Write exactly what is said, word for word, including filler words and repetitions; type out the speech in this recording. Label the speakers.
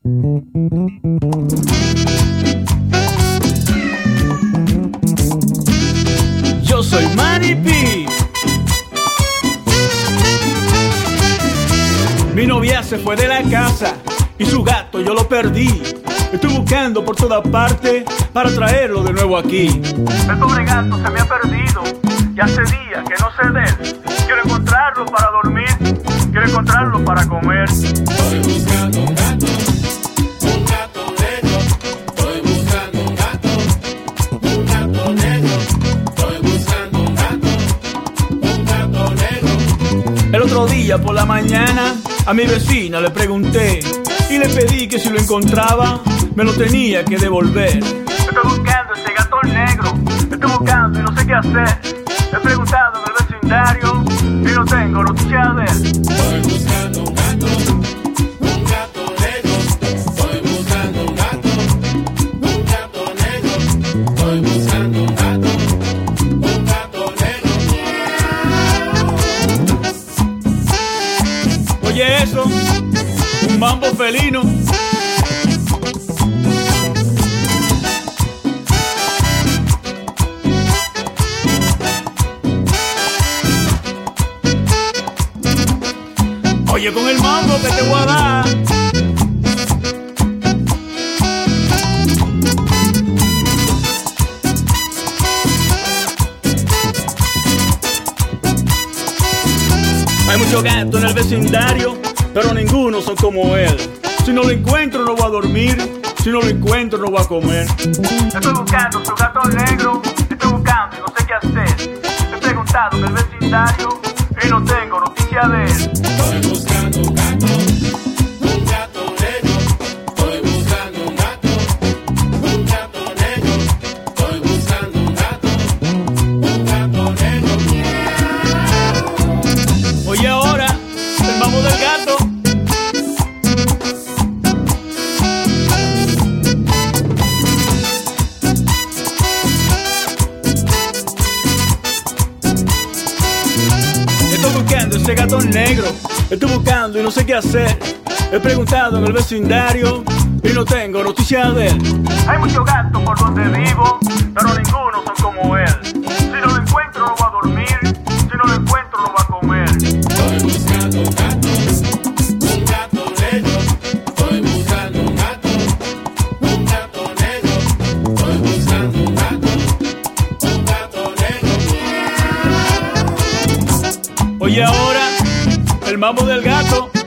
Speaker 1: Yo soy Manny P. Mi novia se fue de la casa y su gato yo lo perdí. Estoy buscando por toda parte para traerlo de nuevo aquí.
Speaker 2: El pobre gato se me ha perdido y hace días que no sé de él. Quiero encontrarlo para dormir, quiero encontrarlo para comer.
Speaker 3: Estoy buscando un gato, un gato negro. Estoy buscando un gato, un gato negro. Estoy buscando un gato, un gato negro.
Speaker 1: El otro día por la mañana a mi vecina le pregunté y le pedí que si lo encontraba me lo tenía que devolver.
Speaker 2: Estoy buscando ese gato negro, estoy buscando y no sé qué hacer. He preguntado en el vecindario y no tengo noticia de él.
Speaker 3: Estoy buscando un gato, un gato negro. Estoy buscando un gato, un gato negro. Estoy buscando un gato, un gato negro.
Speaker 1: Oye eso, un mambo felino. Oye con el mambo que te voy a dar. Hay muchos gatos en el vecindario, pero ninguno son como él. Si no lo encuentro no voy a dormir, si no lo encuentro no voy a comer.
Speaker 2: Estoy buscando su gato negro, estoy buscando y no sé qué hacer. He preguntado en el vecindario y no tengo noticia de él.
Speaker 3: Estoy buscando un gato, un gato negro. Estoy buscando un gato, un gato negro. Estoy buscando un gato, un gato negro.
Speaker 1: Oye ahora, el mambo del gato. Estoy buscando ese gato negro, estoy buscando y no sé qué hacer. He preguntado en el vecindario y no tengo noticia de él.
Speaker 2: Hay muchos gatos por donde vivo, pero ninguno son como él. Si no lo encuentro no va a dormir, si no lo encuentro no va a comer.
Speaker 3: Estoy buscando un gato, un gato negro. Estoy buscando un gato, un gato negro. Estoy buscando un gato, un gato negro.
Speaker 1: Oye ahora, el mambo del gato.